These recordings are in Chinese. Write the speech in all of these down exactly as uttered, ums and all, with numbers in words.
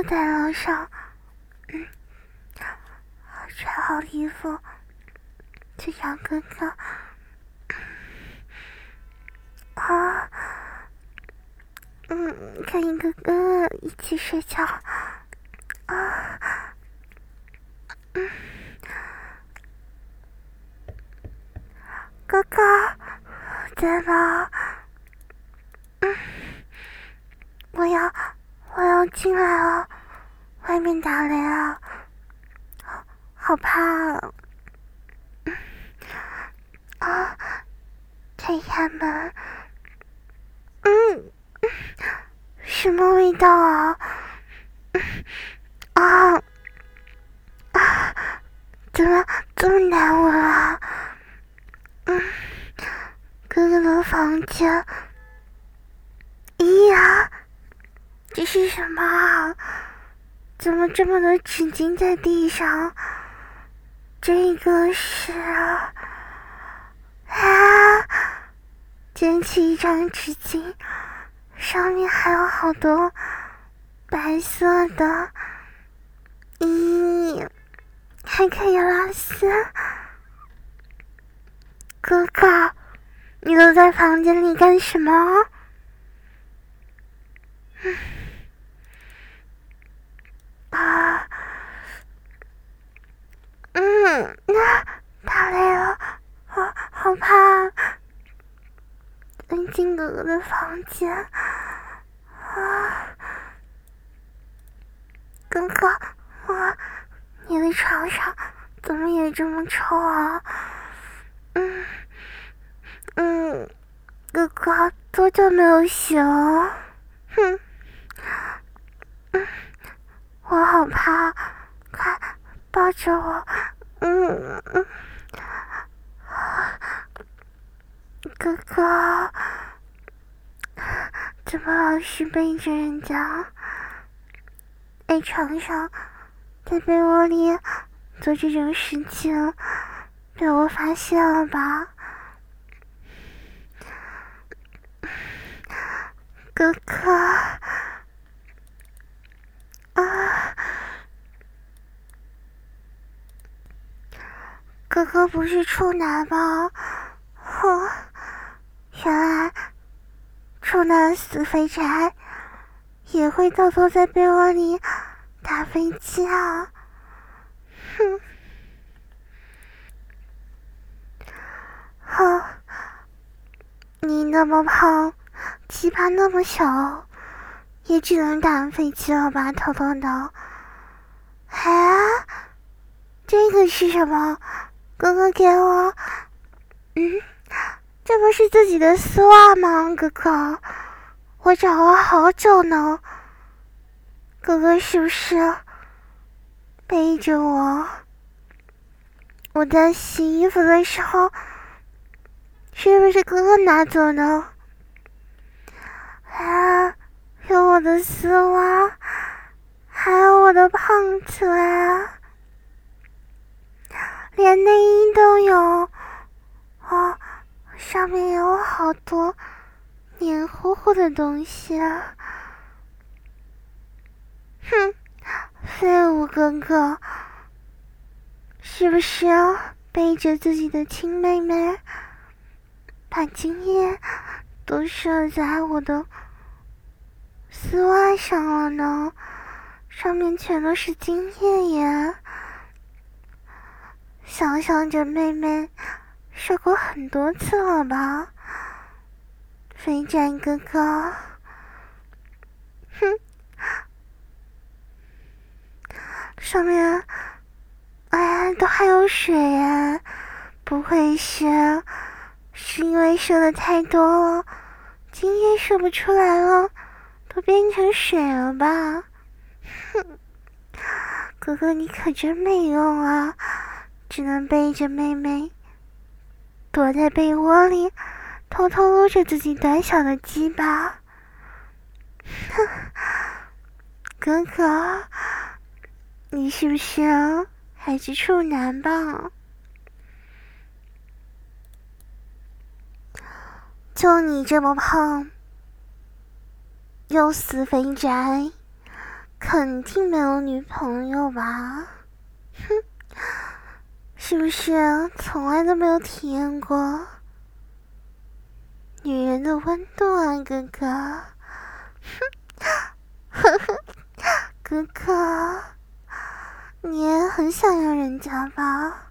在楼上，嗯，穿好衣服去找哥哥。啊，嗯，跟哥哥一起睡觉。啊，嗯，哥哥，在吗？嗯，我要，我要进来了，外面打雷了，好，好怕啊！嗯，啊，推开门，嗯，什么味道啊？嗯，啊啊，怎么这么难闻啊？嗯，哥哥的房间。咦呀，这是什么啊？怎么这么多纸巾在地上？这个是啊，捡起一张纸巾，上面还有好多白色的，咦，还可以拉丝。哥哥，你都在房间里干什么？嗯，啊，嗯，那太累了，好好怕。钻进哥哥的房间，啊，哥哥，我，你的床上怎么也这么臭啊？嗯嗯，哥哥多久没有洗了？哼，嗯，我好怕，快抱着我。嗯嗯，哥哥，怎么老是背着人家，在床上，在被窝里做这种事情，被我发现了吧？哥哥，啊，哥哥不是处男吗？哼，原来处男死肥宅也会偷偷在被窝里打飞机啊！哼，哼，你那么胖，鸡巴那么小，也只能打飞机了吧？偷偷的。啊，这个是什么？哥哥给我，嗯，这不是自己的丝袜吗？哥哥，我找了好久呢。哥哥是不是背着我？我在洗衣服的时候，是不是哥哥拿走的？啊，有我的丝袜，还有我的胖腿，连内衣都有。哦，上面有好多黏糊糊的东西。哼，废物哥哥，是不是背着自己的亲妹妹，把精液都射在我的丝袜上了呢？上面全都是精液耶！想想着妹妹射过很多次了吧？肥宅哥哥，哼，上面哎都还有水耶，不会是是因为射的太多了，精液射不出来了，都变成水了吧？哼，哥哥你可真没用啊，只能背着妹妹躲在被窝里，偷偷撸着自己短小的鸡巴。哼，哥哥，你是不是还是处男吧？就你这么胖，又死肥宅， 肯定没有女朋友吧？哼，是不是从来都没有体验过女人的温度啊，哥哥？哼，呵呵，哥哥，你也很想要人家吧？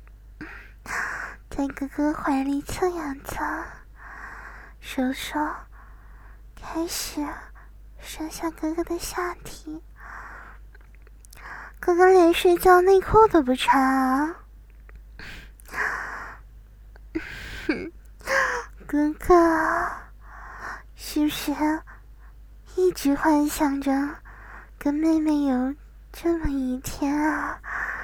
在哥哥怀里蹭呀蹭，手手开始伸向哥哥的下体。哥哥连睡觉内裤都不穿啊！哥哥，是不是一直幻想着跟妹妹有这么一天啊？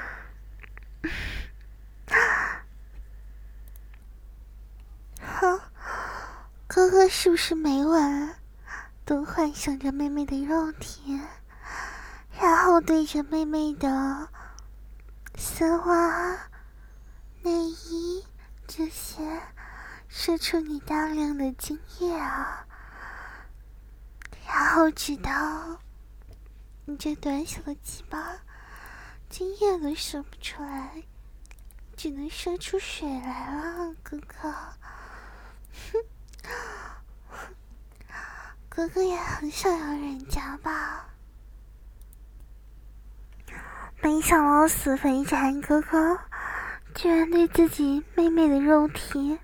哼，哥哥是不是每晚都幻想着妹妹的肉体，然后对着妹妹的丝袜、内衣这些射出你大量的精液啊，然后直到你这短小的鸡巴精液都射不出来，只能射出水来了，哥哥。哼，哥哥也很想要人家吧？没想到死肥宅哥哥居然对自己妹妹的肉体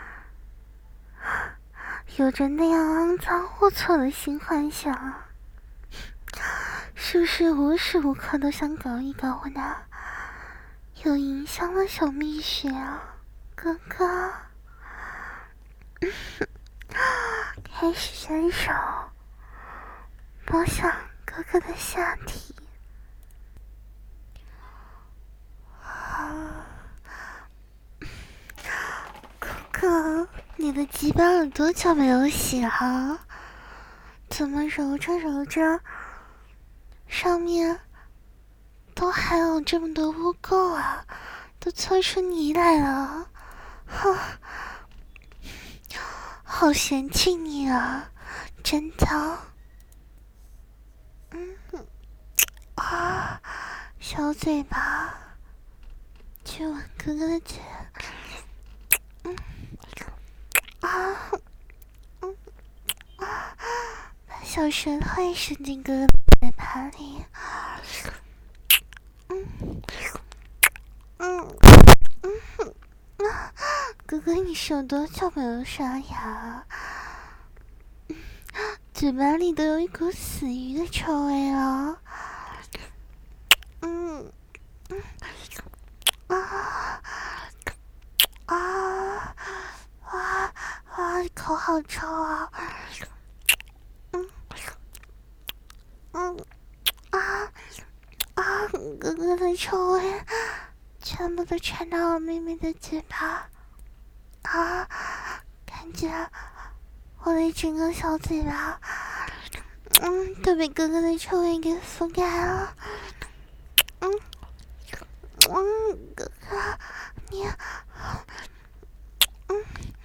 有着那样肮脏龌龊的性幻想，是不是无时无刻都想搞一搞我那有银香的小蜜穴啊，哥哥？开始伸手摸向哥哥的下体。啊，哥哥，你的鸡巴有多久没有洗了？怎么揉着揉着，上面都还有这么多污垢啊，都搓出泥来了。哼，好嫌弃你啊，真脏。嗯，啊，小嘴巴去吻哥哥的嘴。嗯，啊，嗯，啊，把小舌头也伸进哥哥的嘴巴里。嗯，嗯，嗯，啊，哥哥，你是有多久没有刷牙？嘴巴里都有一股死鱼的臭味了。嗯，嗯，啊，啊，哇哇，口好臭啊！嗯，嗯，啊啊，哥哥的臭味全部都传到我妹妹的嘴巴啊！感觉我的整个小嘴巴，嗯，都被哥哥的臭味给覆盖了。嗯，嗯，哥哥，你，嗯，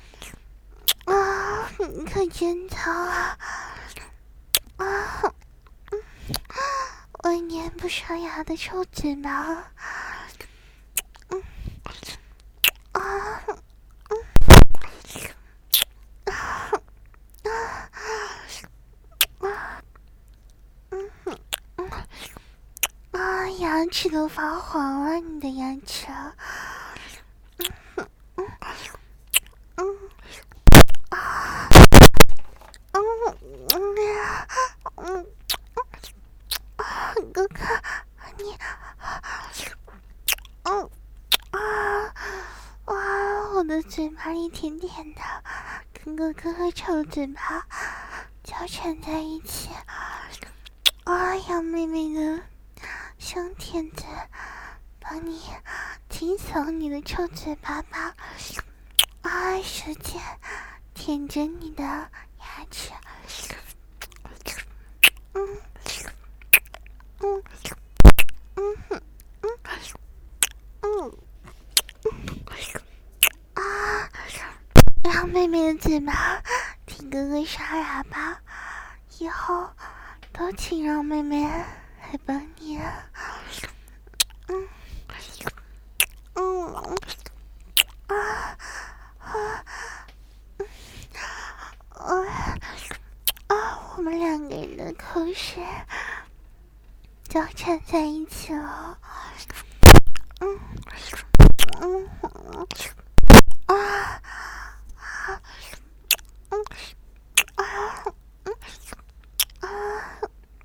啊，你可真脏啊！啊，嗯，我粘不上牙的臭嘴巴。嗯，啊，嗯，啊，啊，嗯嗯，啊，牙齿都发黄了，你的牙齿。嗯嗯嗯啊，嗯嗯嗯啊，哥哥，你，嗯啊，哇，我的嘴巴里甜甜的，跟哥哥和臭嘴巴交缠在一起。啊，要妹妹的香甜的帮你清扫你的臭嘴巴吧。啊，舌尖舔着你的牙齿。嗯嗯嗯嗯嗯嗯啊，让妹妹的嘴巴听哥哥刷牙吧，以后多请让妹妹来帮你啊。嗯嗯啊啊啊啊！我们两个人的口水交缠在一起了。嗯嗯啊啊嗯啊嗯啊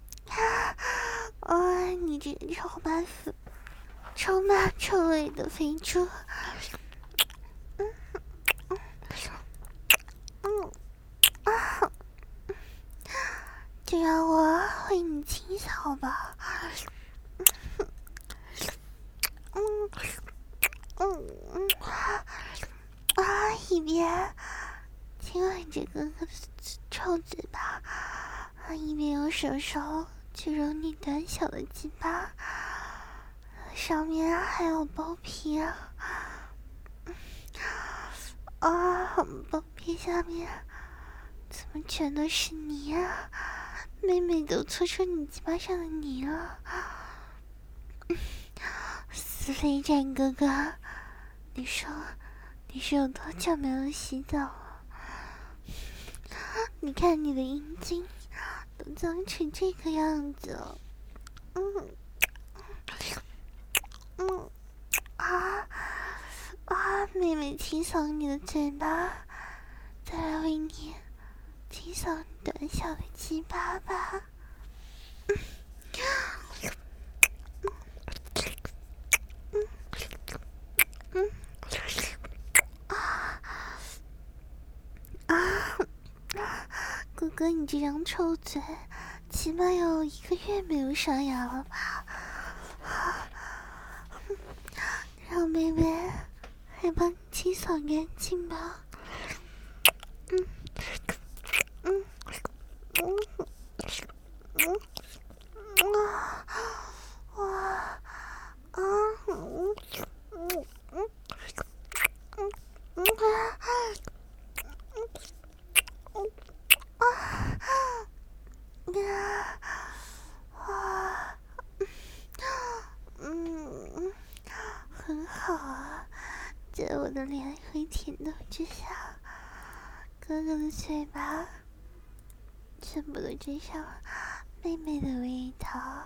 啊！你这个充满腐、充满臭味的肥猪！嗯嗯嗯啊！就让我为你清扫吧。嗯嗯嗯啊！一边亲吻着哥哥的臭嘴巴，一边用手手去揉你短小的鸡巴，上面还有包皮啊！啊，包皮下面怎么全都是泥啊？妹妹都搓出你鸡巴上的泥了。死肥宅哥哥，你说你是有多久没有洗澡了？你看你的阴茎都脏成这个样子了。嗯嗯啊啊！妹妹清扫你的嘴巴，再来为你清扫你短小的鸡巴吧。嗯嗯啊啊！哥哥，你这张臭嘴，起码有一个月没有刷牙了吧？让妹妹来帮你清扫干净吧。嗯嗯嗯嗯啊哇啊嗯嗯嗯嗯嗯嗯啊啊嗯，很好啊，在我的脸会甜豆之下，哥哥的嘴巴全部都沾上了妹妹的味道。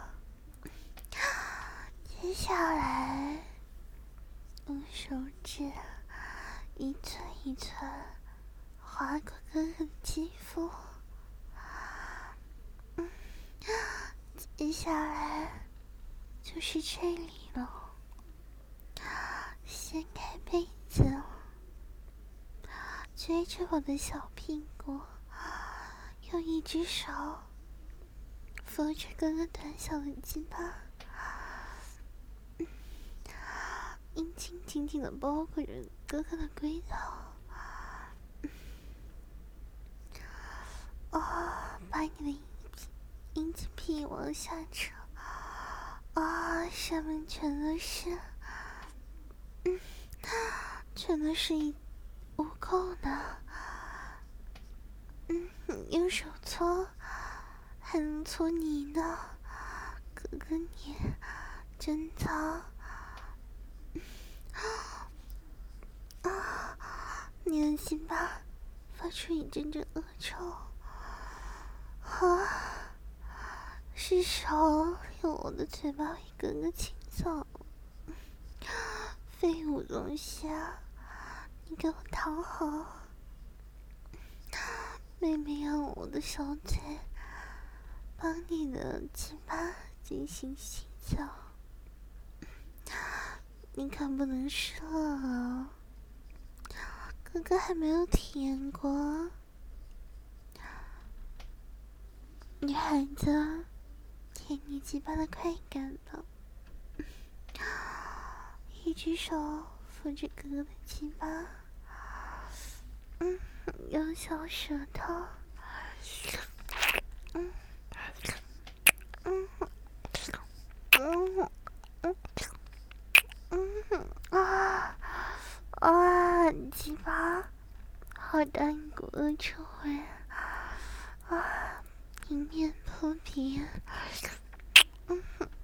接下来用手指一寸一寸划过哥哥的肌肤。嗯，接下来就是这里了。掀开被子，撅着我的小屁股，用一只手扶着哥哥短小的鸡巴，阴茎紧紧地包裹着哥哥的龟头。哦，把你的阴阴茎屁往下扯，啊、哦，上面全都是，嗯，全都是一污垢呢。嗯，用手搓还能搓泥呢，哥哥你真脏。啊，你的鸡巴发出一阵阵恶臭。啊，是手用我的嘴巴为哥哥清扫。废物东西啊，你给我躺好。妹妹用我的小嘴帮你的鸡巴进行洗澡，你可不能射啊！哥哥还没有体验过女孩子舔你鸡巴的快感呢。一只手扶着哥哥的鸡巴，嗯，用小舌头，嗯嗯嗯嗯嗯啊啊！鸡巴好大一股恶臭味啊！ 迎面扑鼻，嗯，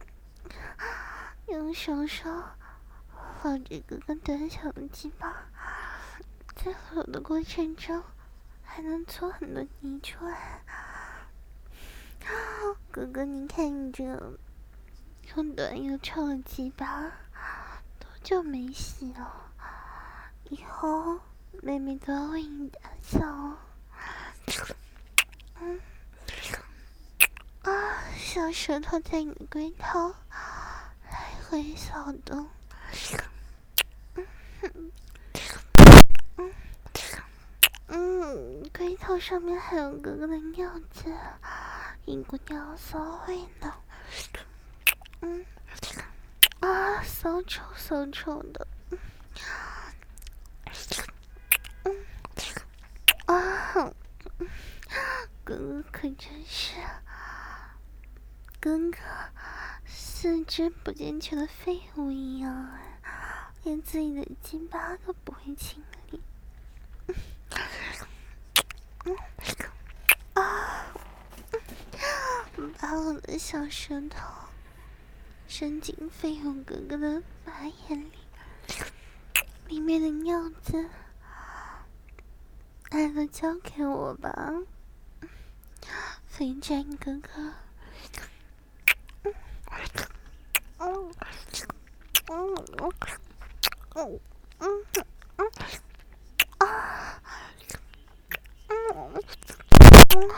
用双手放着哥哥短小的鸡巴，在搂的过程中还能搓很多泥出来。哥哥，你看你这个又短又臭的鸡巴，多久没洗了？以后妹妹都要为你打扫哦。嗯，啊，小舌头在你的龟头来回扫动。嗯嗯嗯，龟头上面还有哥哥的尿渍，一股尿骚味呢。嗯，啊，骚臭骚臭的。嗯，啊，哥哥可真是跟个四肢不健全的废物一样，连自己的鸡巴都不会清理。嗯啊，把我的小舌头伸进废物哥哥的马眼里，里面的尿渍爱都交给我吧，肥宅哥哥。嗯嗯嗯嗯嗯嗯啊嗯嗯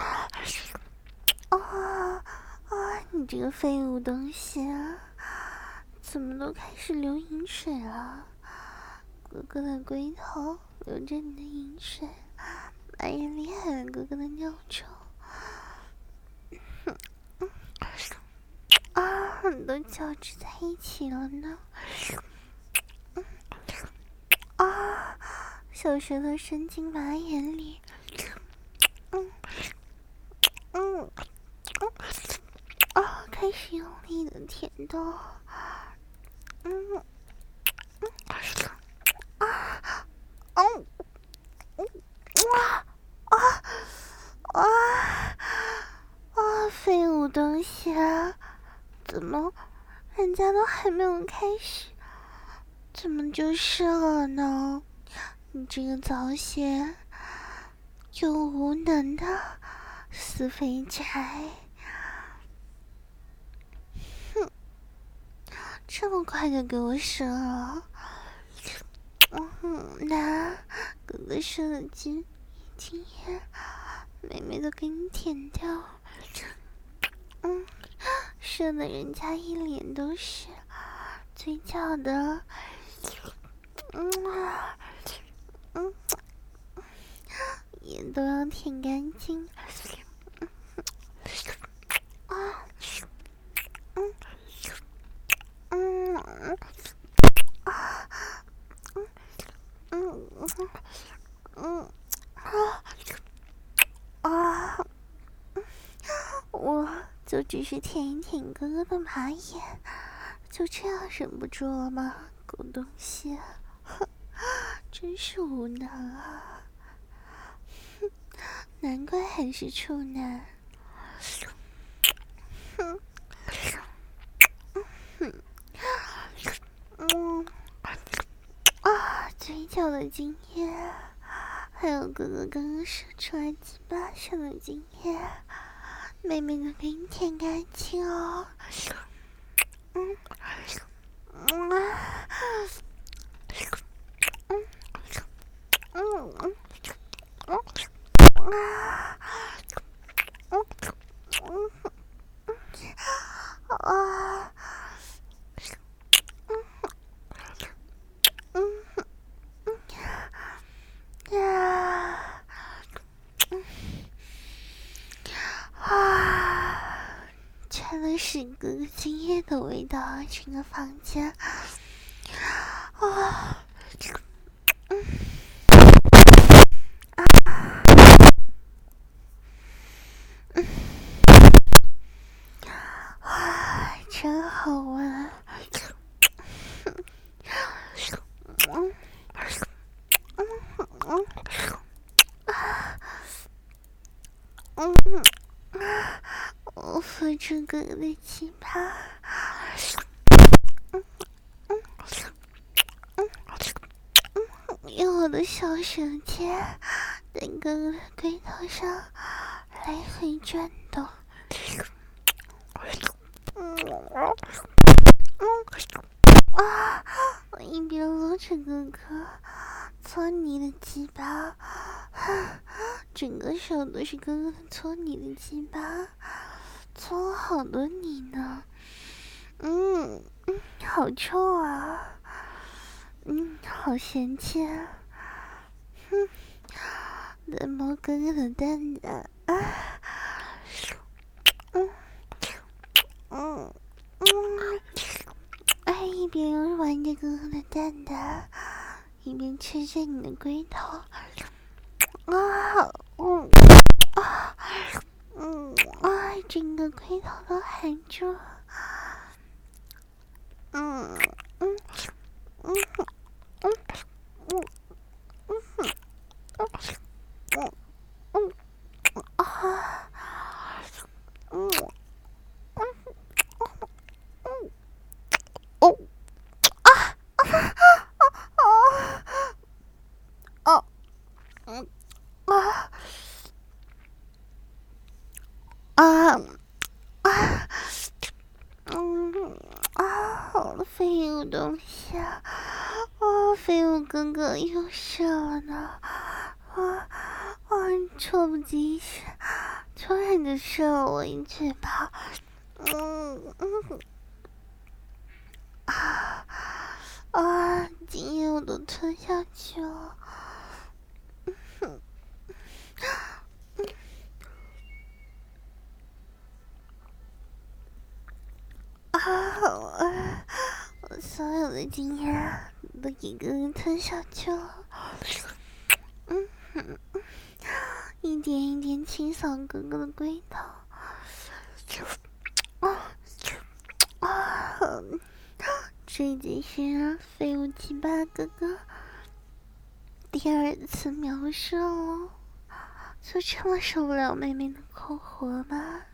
啊啊！你这个废物东西啊，怎么都开始流饮水了？哥哥的龟头流着你的饮水，马眼里还有哥哥的尿臭。啊，都交织在一起了呢。啊，小舌头伸进马眼里，嗯嗯嗯，啊，开始用力的舔动，嗯嗯啊嗯嗯哇啊啊啊！废物东西啊！怎么，人家都还没有开始，怎么就射了呢？你这个早泄又无能的死肥宅！哼，这么快就给我射了？嗯，那哥哥射的精精液，妹妹都给你舔掉。嗯，射的人家一脸都是，嘴角的，嗯啊，嗯，眼都要舔干净。啊，嗯嗯啊，嗯嗯嗯啊啊，我就只是舔一舔哥哥的马眼，就这样忍不住了吗？狗东西，哼，真是无能啊！哼，难怪还是处男。哼，哼，嗯，啊，嘴角的精液，还有哥哥刚刚射出来鸡巴上的精液，妹妹都给你舔干净哦。嗯嗯啊嗯嗯嗯嗯啊嗯嗯啊嗯嗯呀嗯啊，全都是哥哥精液的味道啊！整个房间啊，嗯嗯啊，真好闻。嗯嗯嗯啊嗯啊哥哥的鸡巴，嗯嗯嗯嗯，用我的小手尖在哥哥的龟头上来回转动。嗯嗯啊！我一边搂着哥哥搓泥的鸡巴，整个手都是哥哥搓泥的鸡巴，搓了好多泥呢。嗯嗯，好臭啊！嗯，好嫌弃啊！哼，在摸哥哥的蛋蛋啊！嗯嗯嗯，哎，一边玩着哥哥的蛋蛋，一边吃着你的龟头。啊，嗯啊，嗯啊，整个龟头都含住。嗯嗯嗯嗯嗯嗯嗯嗯嗯啊，嗯嗯嗯哦啊啊啊嗯啊啊啊嗯啊！好废物东西啊！啊，废物哥哥又射了呢！啊啊！猝不及防，突然就射了我一嘴巴。嗯嗯啊啊！精液我都吞下去了。嗯啊！啊我所有的精液都给哥哥吞下去了。嗯哼，一点一点清扫哥哥的龟头。啊啊！这就是废物鸡巴哥哥第二次描述了，就这么受不了妹妹的口活吗？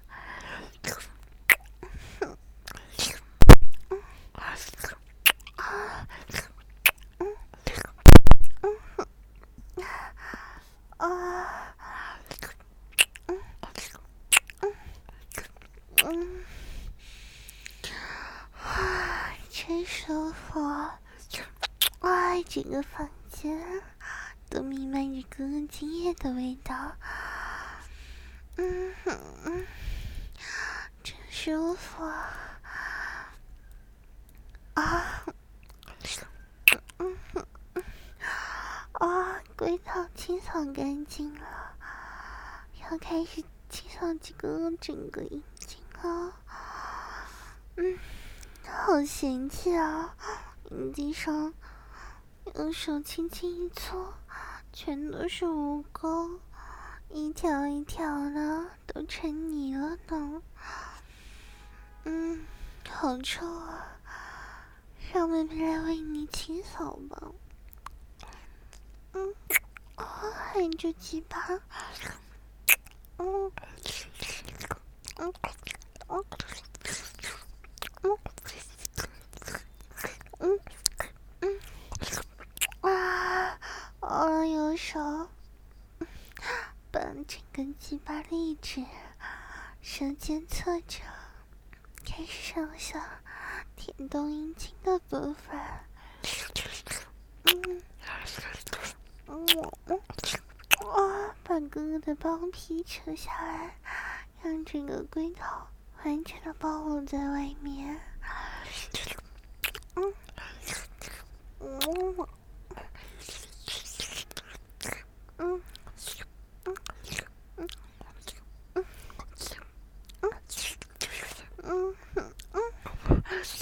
啊，嗯嗯，啊，真舒服！哇，整个房间都弥漫着哥哥精液的味道。嗯哼，真舒服啊！嗯哼，啊，龟头清扫干净了，要开始清扫这个整个阴茎了。嗯，好嫌弃啊！阴茎上用手轻轻一搓，全都是污垢，一条一条的都成泥了呢。嗯，好臭啊！让妹妹来为你清扫吧。嗯，啊，含着鸡巴。嗯嗯嗯嗯嗯嗯啊啊！右手把整个鸡巴立直，手尖侧着，开始上下舔动阴茎的部分。嗯嗯嗯啊！把哥哥的包皮扯下来，让整个龟头完全的暴露在外面。嗯嗯嗯嗯嗯嗯嗯嗯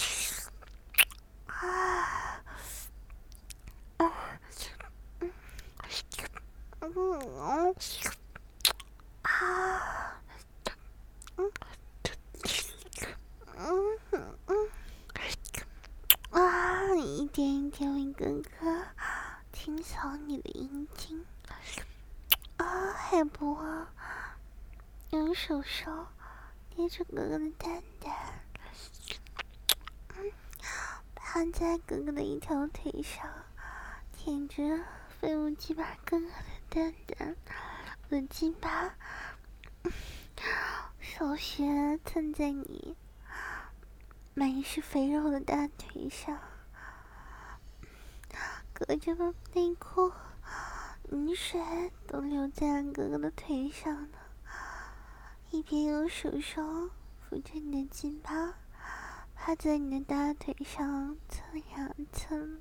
啊啊嗯嗯啊嗯嗯嗯啊！一点一点为哥哥清扫你的阴茎啊，还不忘用手手捏着哥哥的蛋蛋，嗯，趴在哥哥的一条腿上，舔着废物鸡巴哥哥的蛋蛋，我的鸡巴，小穴蹭在你满是肥肉的大腿上，隔着内裤，雨水都流在哥哥的腿上呢。一边用手手扶着你的鸡巴，趴在你的大腿上蹭呀蹭，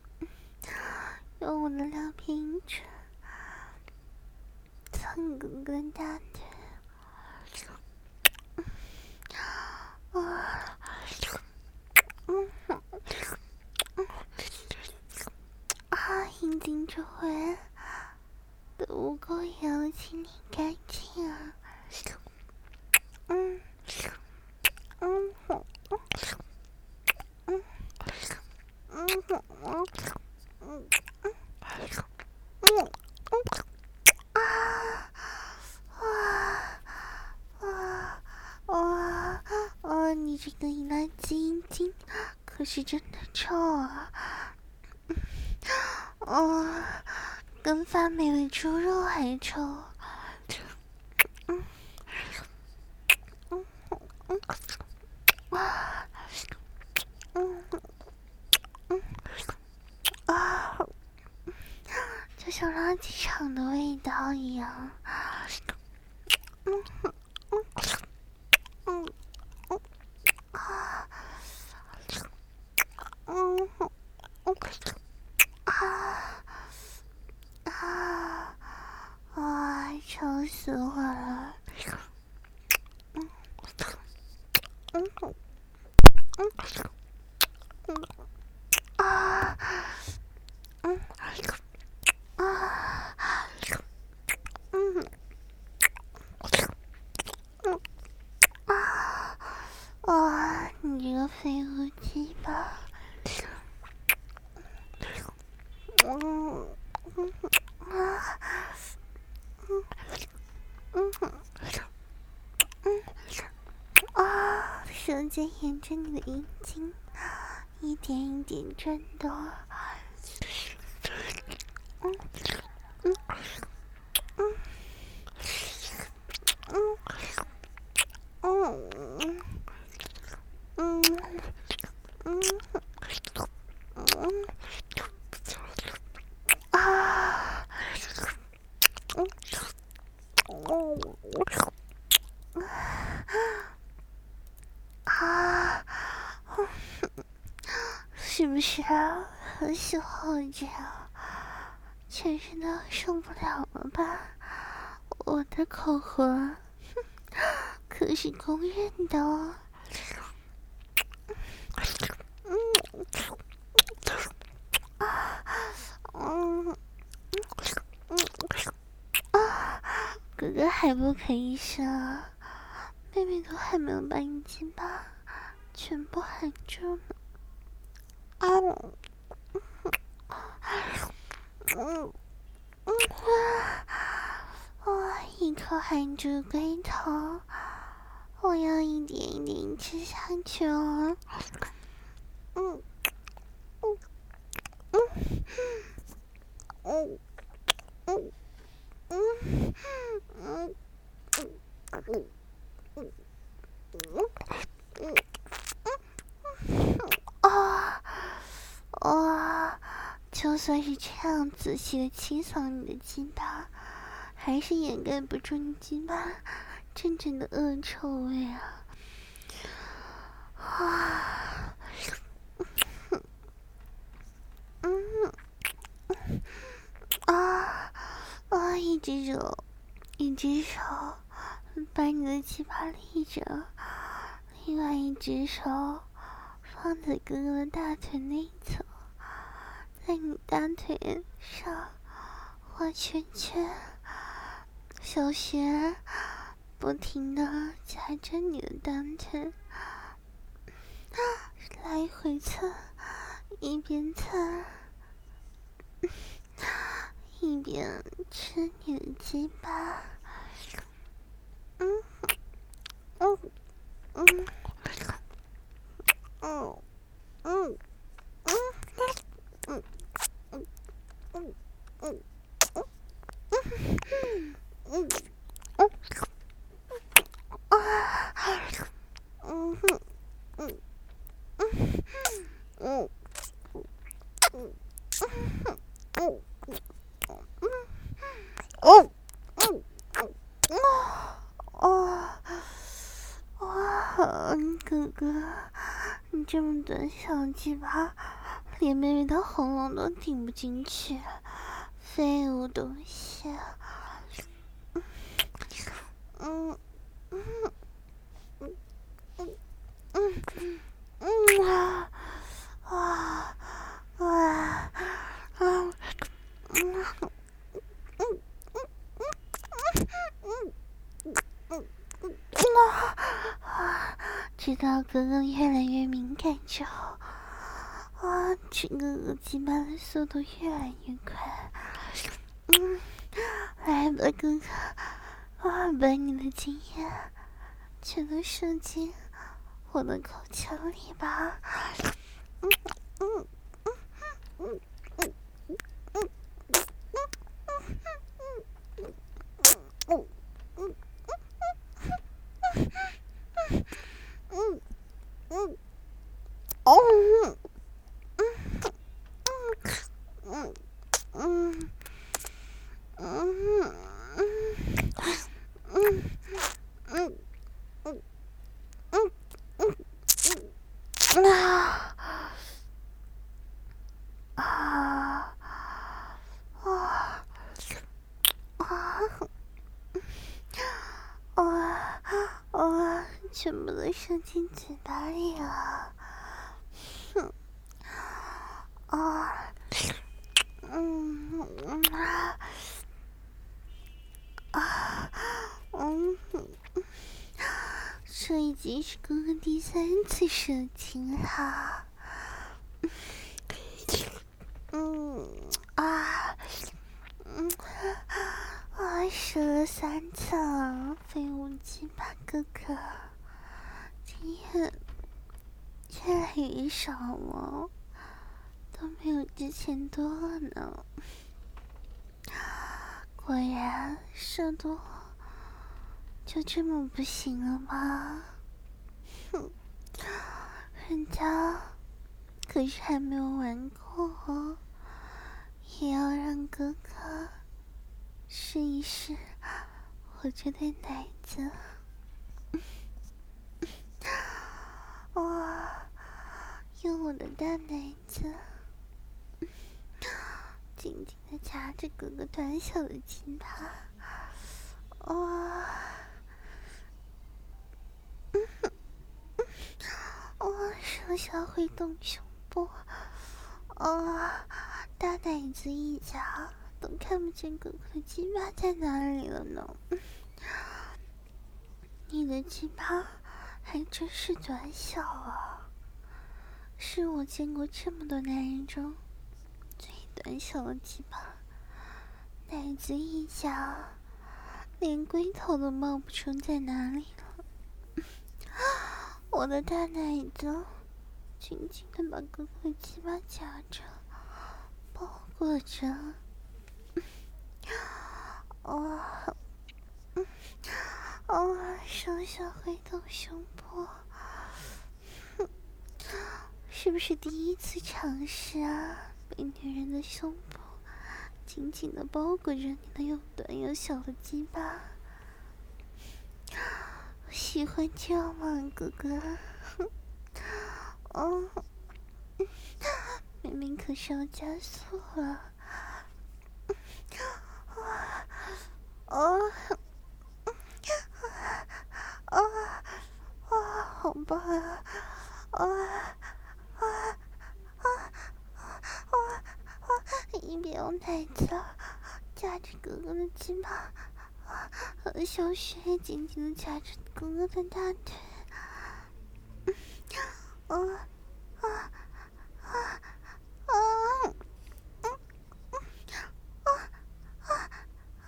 用我的两片唇蹭哥哥的大腿。啊，嗯，啊，阴茎周围的污垢也要清理干净啊！嗯，嗯，嗯，嗯，嗯，嗯，嗯，嗯，啊，啊，啊，啊，啊！你这个易拉基阴茎可是真的臭啊！哦，跟发霉的猪肉还臭。嗯，嗯，嗯，啊，嗯，嗯，啊，就像垃圾场的味道一样。嗯，嗯，嗯，嗯，啊，嗯，嗯，啊，啊，啊，臭死我了！嗯，嗯，嗯，嗯，啊，嗯，啊，嗯，嗯，啊，哇，你这个废物鸡巴！嗯，嗯，啊，嗯，嗯，嗯，啊，舌尖沿着你的阴茎一点一点转动。嗯，嗯，嗯，嗯，嗯，嗯，嗯，嗯，啊，嗯，嗯，啊，是不是啊？很喜欢我这样，全身都受不了了吧？我的口活可是公认的哦。嗯，啊，嗯，嗯，啊，哥哥还不可以射，妹妹都还没有把你鸡巴全部含住呢。啊，嗯，嗯，我一口含住龟头，我要一点一点吃下去哦。嗯，嗯，嗯，嗯，嗯，嗯，嗯，嗯，嗯，嗯，啊，哇！就算是这样仔细的清扫你的鸡巴，还是掩盖不住你鸡巴阵阵的恶臭味啊！啊，嗯，啊，啊！一只手，一只手把你的鸡巴立着，另外一只手放在哥哥的大腿内侧，在你大腿上画圈圈，小穴不停地夹着你的大腿，来回蹭，一边蹭一边吃你的鸡巴。嗯，嗯， 嗯嗯嗯嗯嗯嗯嗯嗯嗯啊嗯哼嗯嗯嗯嗯嗯哦嗯哦哇，哥哥，你这么短小鸡巴，连妹妹的喉咙都顶不进去，废物东西！嗯嗯嗯嗯嗯嗯啊啊啊啊！嗯嗯嗯嗯嗯啊！直到哥哥越来越敏感之后，啊，这个鸡巴的速度越来越快。嗯，来吧，哥哥，啊，把你的精液全都射进我的口腔里吧。嗯嗯嗯嗯嗯嗯嗯嗯嗯哦嗯嗯嗯嗯嗯嗯嗯嗯嗯啊啊啊啊！哇哇，全部都射进嘴巴里了！哼啊，嗯嗯啊嗯，这已经是哥哥第三次射精了。嗯啊嗯啊，射了三次了，废物鸡巴哥哥，经验越来越少了，都没有之前多了呢。果然射多就这么不行了吗？哼，人家可是还没有玩过哦，也要让哥哥试一试我这对奶子。哇，用我的大奶子紧紧的夹着哥哥短小的鸡巴。哇，哇，手小挥动胸部，啊，大奶子一夹，都看不见哥哥的鸡巴在哪里了呢。你的鸡巴还真是短小啊，是我见过这么多男人中最短小的鸡巴，奶子一夹，连龟头都冒不出在哪里了。我的大奶子紧紧的把哥哥的鸡巴夹着，包裹着。哦，嗯，哦，手小挥动胸部，是不是第一次尝试啊？被女人的胸部紧紧的包裹着你的又短又小的鸡巴，喜欢这样吗，哥哥？哦，明明可是要加速了。哦，啊啊，好棒啊！啊啊啊啊啊！一边用奶子夹着哥哥的鸡巴，和小雪紧紧的夹着哥哥的大腿。啊啊啊啊！嗯嗯啊啊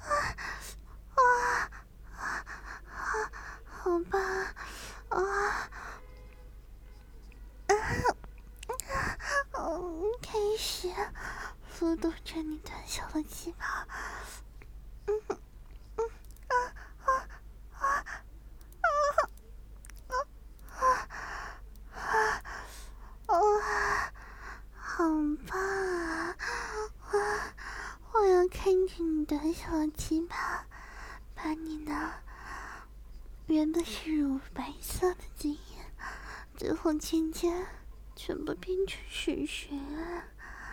啊啊啊！好吧，啊抚动着你短小的鸡巴。嗯嗯啊啊啊啊啊啊啊啊！好棒啊！我我要看着你短小的鸡巴，把你的原本是乳白色的精液，最后渐渐全部变成水水啊！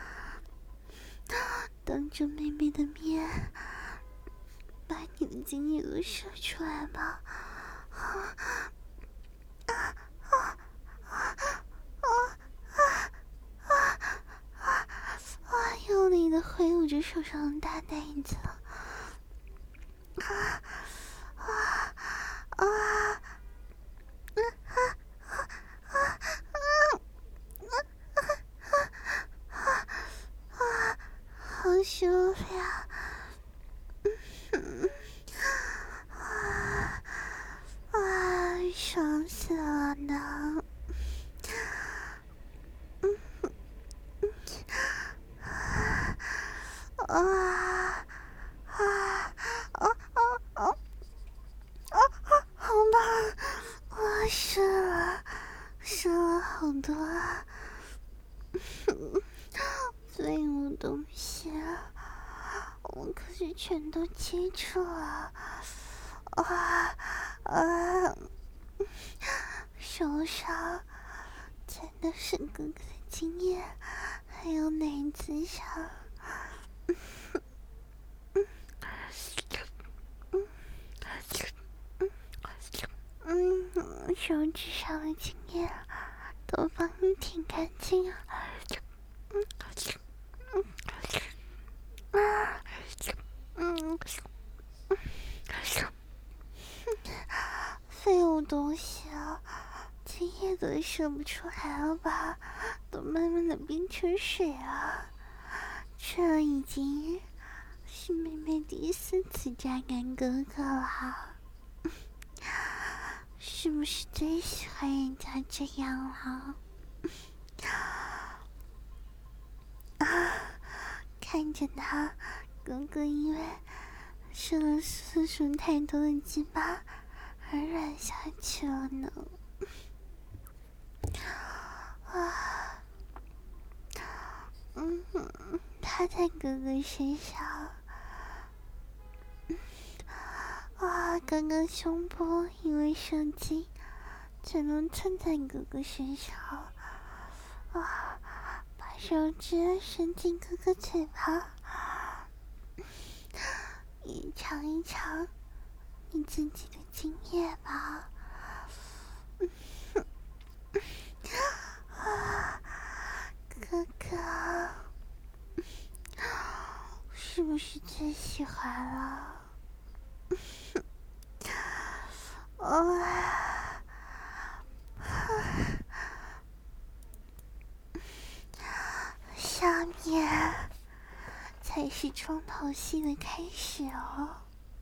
当着妹妹的面，把你的精液都射出来吧！啊啊啊啊啊啊啊！啊！用力的挥舞着手上的大袋子，啊啊啊！好舒服呀！啊啊！爽死了呢！啊啊啊啊啊啊！好棒！我射了，射了好多啊！废物东西，我可是全都接住了！啊啊！手上全都是哥哥的精液，还有奶子上。嗯，手指上的精液都帮你舔干净了。嗯嗯啊嗯嗯，废物东西啊！精液都射不出来了吧？都慢慢的变成水了。这已经是妹妹第一次榨干哥哥了。是不是最喜欢人家这样了？啊！看着他，哥哥因为射了次数太多的鸡巴而软下去了呢。啊！嗯，他在哥哥身上。啊！刚刚胸部因为射精，只能蹭在哥哥身上。啊！把手指伸进哥哥嘴巴，也尝一尝你自己的精液吧。啊！哥哥，是不是最喜欢了？哦，下面才是重头戏的开始哦。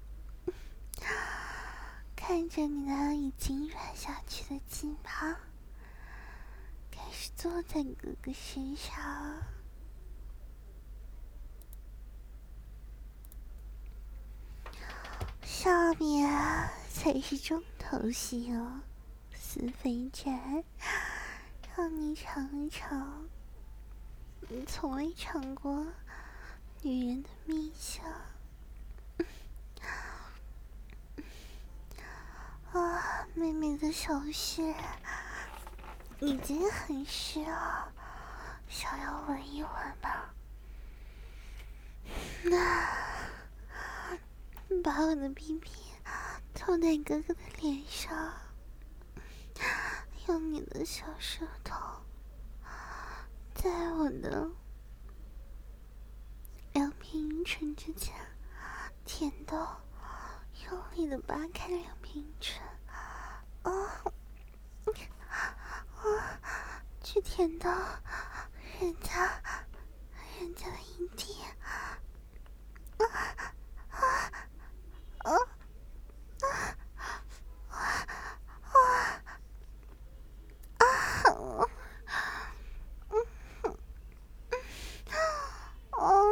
看着你那已经软下去的鸡巴，开始坐在哥哥身上。下面才是重头戏哦，死肥宅，让你尝一尝你从未尝过女人的蜜香。啊，妹妹的小穴已经很湿了，想要闻一闻吧？那把我的屁屁凑在哥哥的脸上，用你的小舌头在我的两片阴唇之间舔到，用力的扒开两片阴唇，啊啊，去舔到人家人家的阴蒂，啊啊啊啊啊啊！嗯嗯哦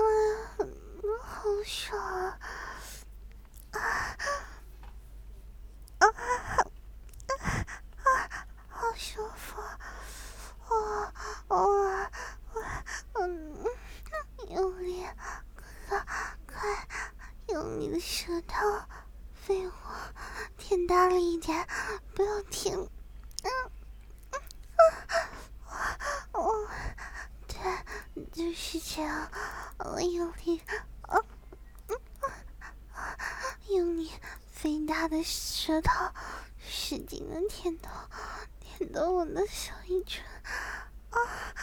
舌头，废物，舔大力一点，不要舔。嗯嗯啊，哦，对，就是这样，我用力，啊，嗯啊，用力肥大的舌头，使劲的舔到，舔到我的小阴唇，啊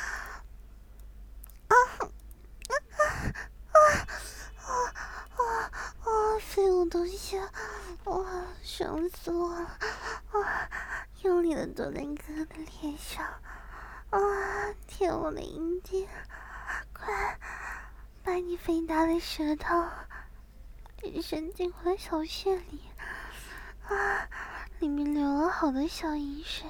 啊啊啊啊啊啊！废物东西，哇，爽死我了！啊，用力的坐在哥的脸上，啊，舔我的阴茎，快把你肥大的舌头伸进我的小穴里，啊，里面流了好多小饮水，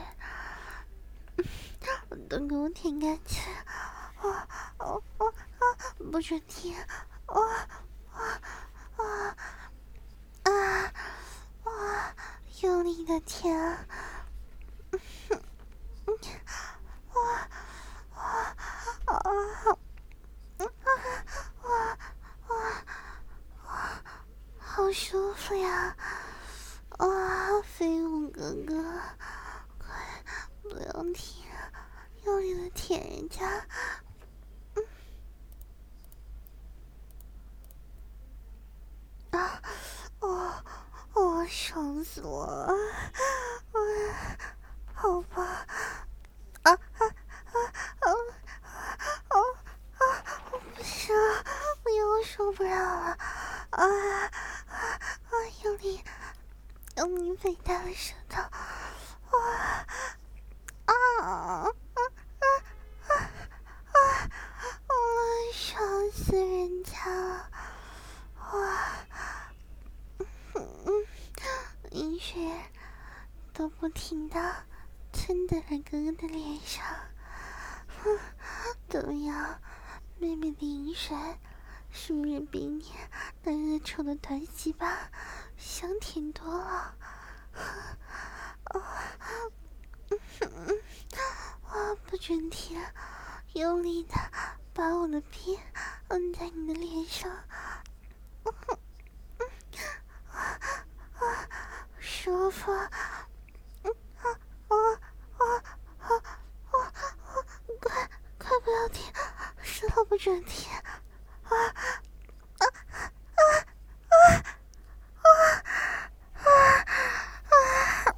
都给我舔干净！啊啊啊啊！不准舔！啊啊啊啊啊！用力的舔！嗯嗯啊啊啊啊！嗯啊啊啊！好舒服呀！啊，飞舞哥哥，快不要舔，用力的舔人家！嗯啊，哦哦，爽死我了！嗯，好吧，啊啊啊啊啊啊！我不行了，我又受不了了！啊啊啊！用力，用力肥大的舌头！啊啊啊啊啊啊！我爽死人家了！哇！嗯，饮水都不停的喷在了哥哥的脸上。哼，怎么样，妹妹的饮水是不是比你那恶臭的短鸡巴香甜多了？哦，嗯，我不准舔，用力的把我的屁摁在你的脸上。嗯嗯啊啊，舒服！嗯啊啊啊啊啊啊！快快不要舔，舌头不准舔！啊啊啊啊啊啊啊！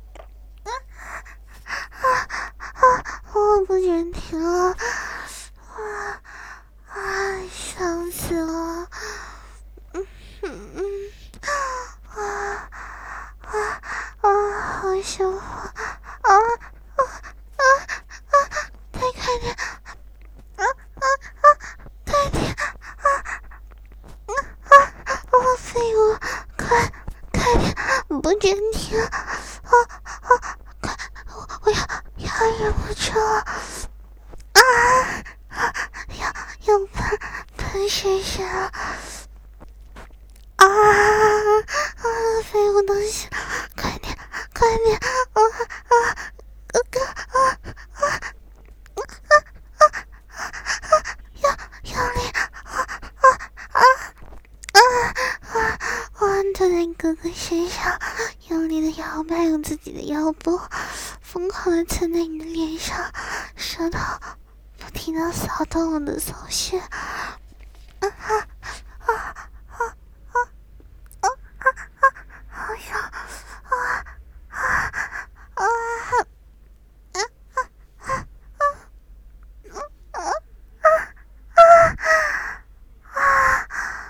我不准停了！啊啊，爽死了！嗯嗯啊啊啊，好舒服！啊啊啊啊！再快点！啊啊啊！快点！啊啊啊！我废物！快快点！不准停！啊啊！快！我我要要忍不住了！啊！要要喷喷水水了！啊啊！废物东西，快点快点！啊啊！哥哥啊啊啊啊啊！要要力！啊啊啊啊啊！我坐在哥哥身上，用力的摇摆用自己的腰部，疯狂的蹭在你的脸上，舌头不停的扫动我的小穴。啊哈啊啊啊啊啊啊！好爽！啊啊啊啊啊啊啊啊啊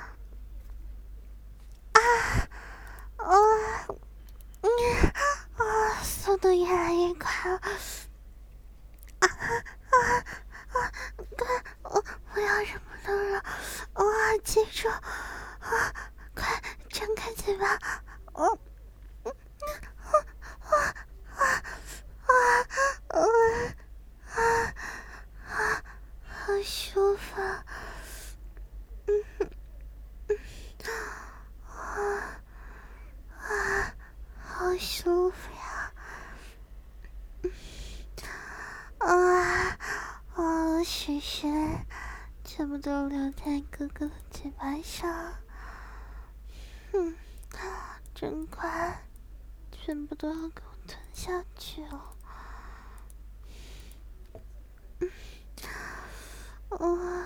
啊啊！嗯啊，速度越来越快了！啊啊啊！快，我我要忍不住了！哇，接住！啊，快张开嘴巴！哦，嗯啊啊啊啊啊啊啊！好舒服！嗯嗯啊啊，好舒服呀！啊啊，水水全部都留在哥哥的嘴巴上。嗯真快，全部都要给我吞下去了。我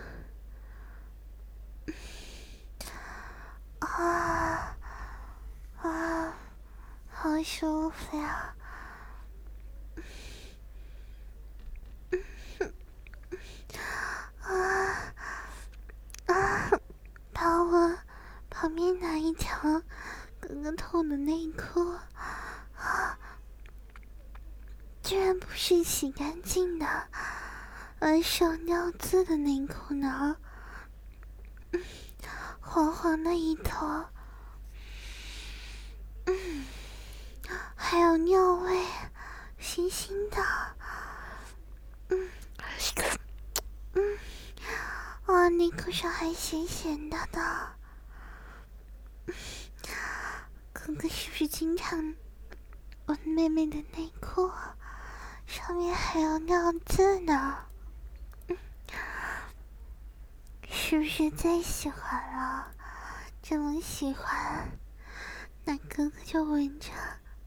啊啊，好舒服呀！啊啊，把我旁边那一条刚刚透的内裤啊，居然不是洗干净的，而是有尿渍的内裤呢。嗯，黄黄的一坨，嗯，还有尿味，腥腥的，嗯嗯，哇，内裤上还咸咸的的。哥哥是不是经常闻妹妹的内裤上面还有尿渍呢？嗯，是不是最喜欢了？这么喜欢，那哥哥就闻着，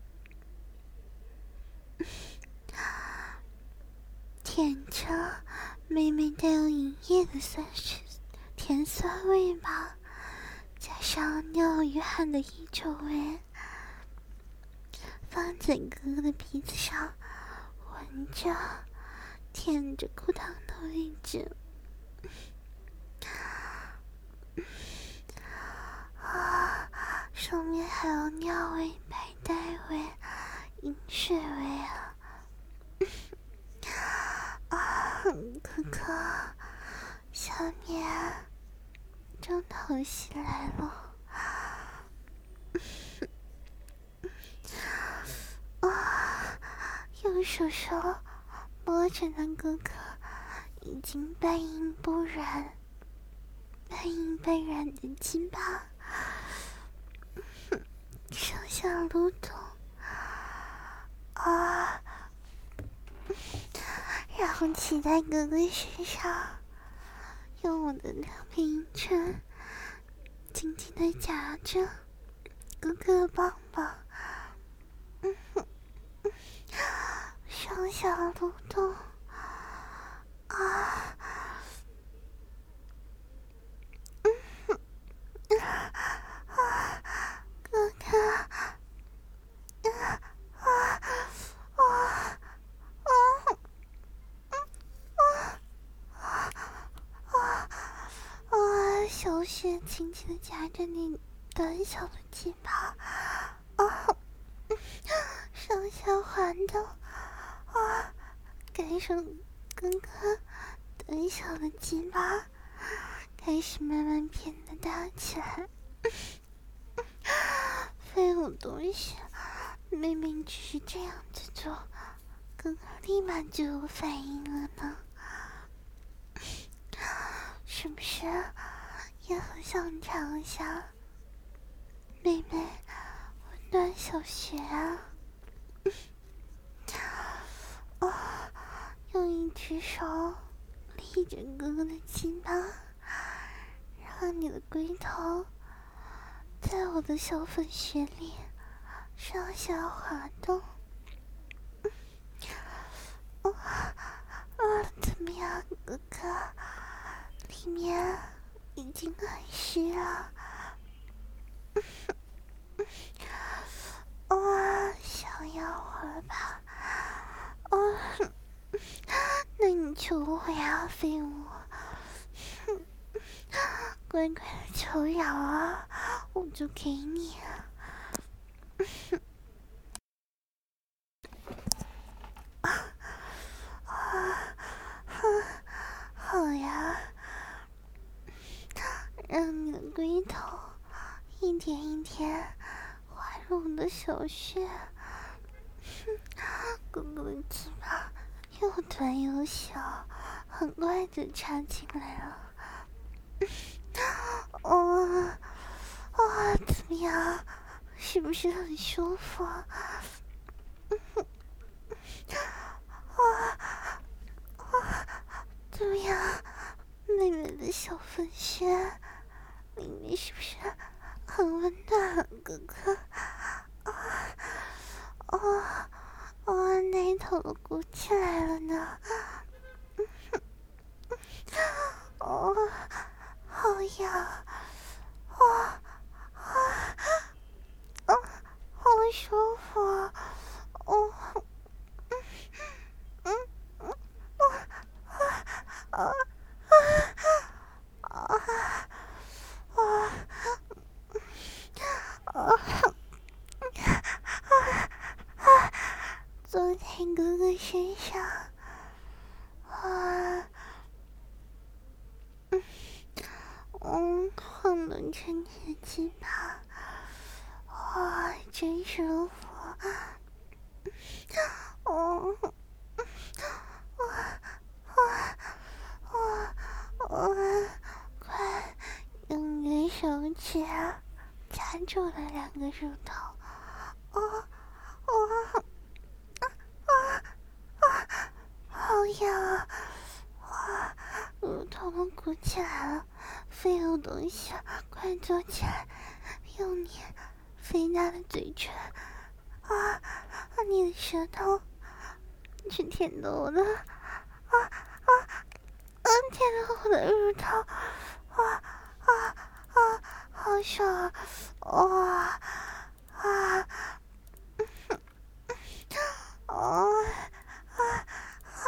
舔着妹妹带有隐液的酸甜甜酸味吧，加上尿与汗的遗臭味，放在哥哥的鼻子上闻着，舔着裤裆的位置。啊，上面还有尿味、白带味、饮水味啊！啊，哥哥，下面正疼起来了。啊，用手手摸着那哥哥已经半硬不软、半硬半软的鸡巴，上下蠕动，啊，然后骑在哥哥身上，用我的两片阴唇紧紧地夹着哥哥的棒棒，嗯哼，上下蠕动，啊，嗯哼，啊，哥哥，啊啊啊啊！啊！小雪轻轻地夹着你短小的鸡巴，啊，上下滑动，啊，感受哥哥短小的鸡巴开始慢慢变得大起来。废物东西，妹妹只是这样子做，哥哥立马就有反应了呢。是不是也很想尝一下妹妹温暖小穴啊？哦，用一只手立着哥哥的鸡巴，让你的龟头在我的小粉穴里上下滑动。哦，啊，怎么样，哥哥？里面已经很湿了。哇，想要会儿吧？哦，那你求我呀，废物！乖乖的求饶啊，我就给你。啊，好呀，让你的龟头一点一点滑入我的小穴。哥哥的鸡巴又短又小，很快就插进来了。哦，哇，怎么样？是不是很舒服？啊，啊，怎么样？妹妹的小粉穴里面是不是很温暖了，哥哥。啊啊啊！奶头都鼓起来了呢。哦，好痒！哇啊啊！好舒服啊！哦，嗯嗯嗯啊啊啊啊啊！坐在哥哥身上，啊，嗯嗯，晃动着你的鸡巴，哇，真舒服！哦，哇哇哇哇！快用你的手指夹住了两个乳头，哦哦啊啊！好痒啊！哇，乳头都鼓起来了，非有东西，快坐起来，用你肥大的嘴唇啊，你的舌头去舔到我的啊啊啊！舔到我的乳头，啊啊啊！好爽啊！哇啊！哦啊啊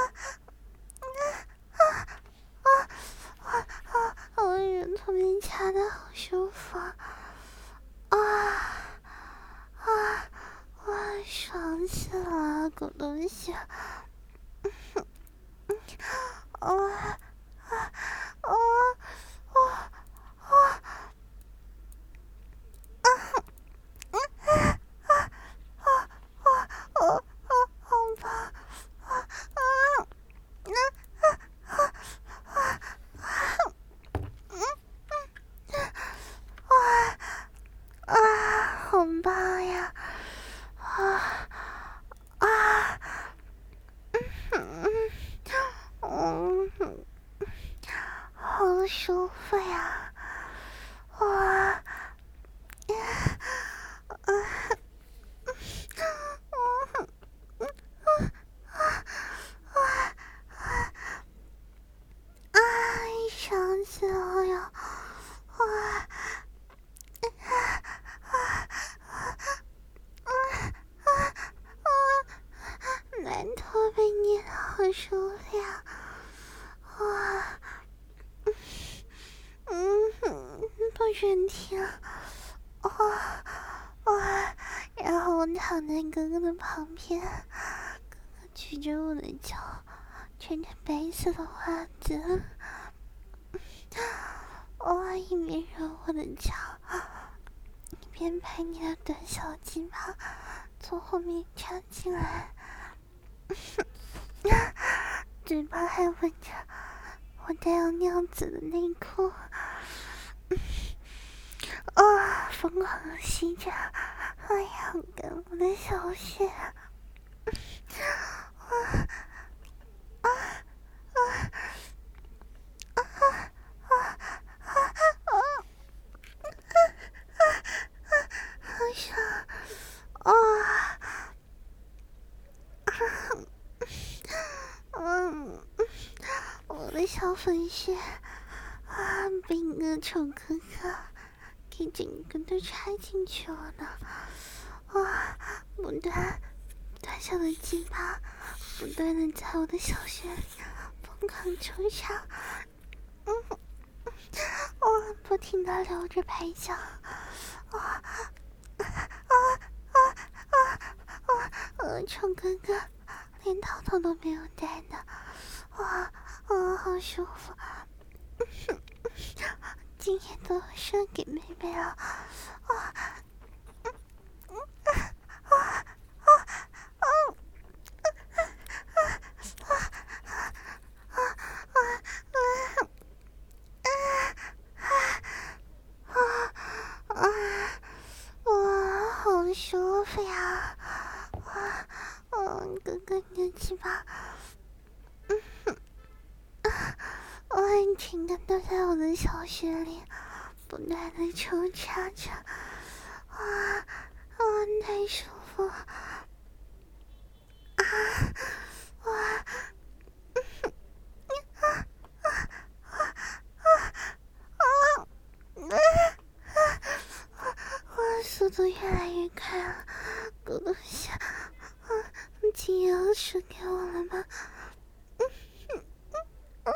啊啊啊啊！我人头被掐的好舒服啊啊！我爽死了，狗东西！啊啊啊啊啊！哦哦，好棒！啊啊！那啊啊啊啊！嗯嗯，哇啊，好棒呀！啊啊！嗯嗯嗯，好舒服呀！哇！啊！想死我了！哇！奶头被捏得好舒服呀！哇！嗯嗯，不准停！哇哇！然后我躺在哥哥的旁边，哥哥举着我的脚，穿着白色的袜子，哇，一边揉我的脚，一边拍你的短小鸡巴从后面插进来，嘴巴还闻着我带有尿渍的内裤，啊，疯狂的吸着，哎呀，干我的小穴，啊啊啊啊啊啊啊！好爽啊！嗯，我的小粉穴啊，被你个丑哥哥给整个都插进去了呢！啊，不断短小的鸡巴不断的在我的小穴里疯狂抽插，嗯，我不停的流着白浆，啊啊啊啊啊！呃，丑哥哥连套套都没有戴呢，哇，啊，好舒服，今天都射给妹妹了，啊，嗯嗯啊啊啊啊啊！啊！哇，好舒服呀！哇，嗯，哥哥你的鸡巴，嗯，啊，完整的都在我的小穴里， 不断的抽插着，哇哇太舒服了啊哇！哇，速度越来越快了，咕噜下，啊，今夜要输给我了吗？嗯嗯嗯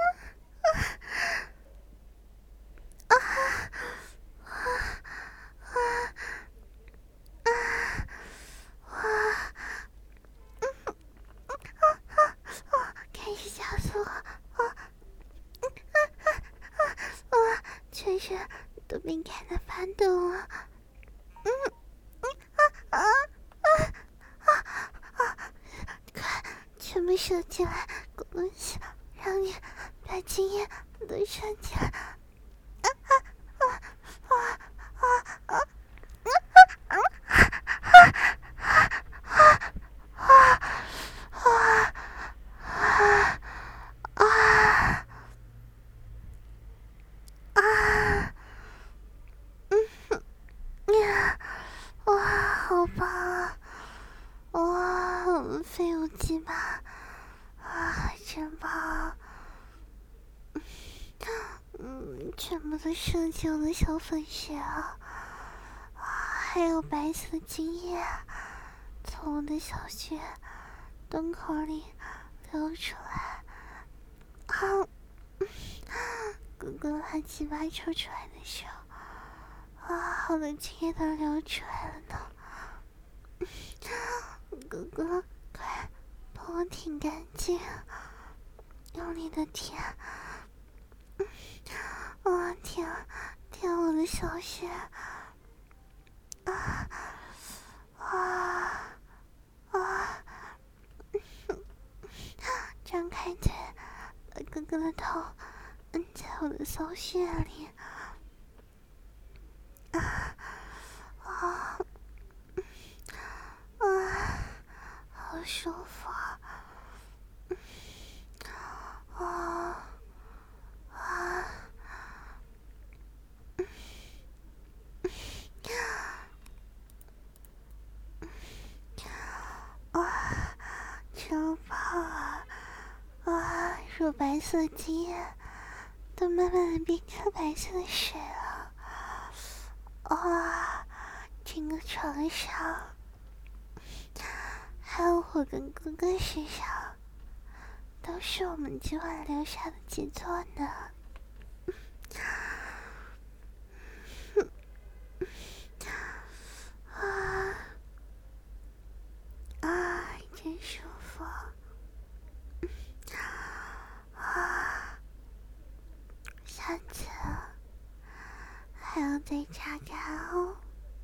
啊啊啊啊啊！哇，嗯嗯啊啊啊！开始加速了，啊嗯啊啊啊！哇，全身都被开得发抖了。嗯嗯啊啊啊啊啊！快，全部射进来，咕噜下，让你把精液都射进来。啊啊啊啊啊啊！啊啊啊！嗯呀，哇，好棒啊！哇，废物鸡巴，啊，真棒！嗯，全部都射进我的小粉穴啊！啊，还有白色的精液从我的小穴洞口里流出来。啊，哥哥把鸡巴抽出来的时候，啊，好多精液都流出来了呢。哥哥，快帮我舔干净，用力的舔。我舔舔我的小穴，啊啊啊！张开腿，把哥哥的头摁在我的骚穴里，啊啊啊！好舒服啊！啊啊！哇，真棒啊！哇，乳白色精液都慢慢的变成白色的水了。哇，整个床上，还有我跟哥哥身上，都是我们今晚留下的杰作呢。啊啊，真舒服！啊，下次还要再擦干哦。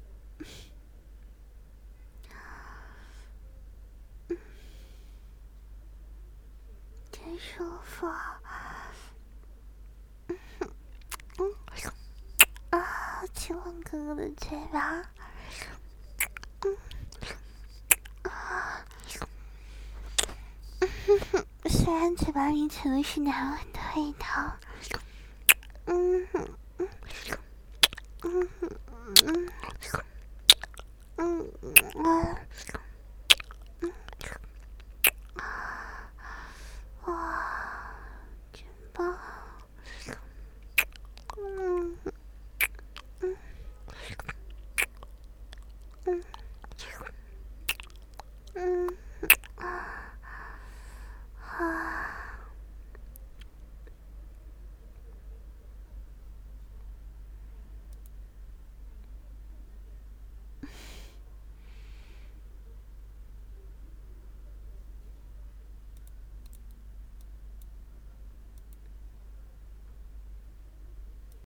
真舒服！嗯啊，亲吻哥哥的嘴巴。嗯啊，虽然嘴巴里全都是难闻的味道，嗯嗯嗯嗯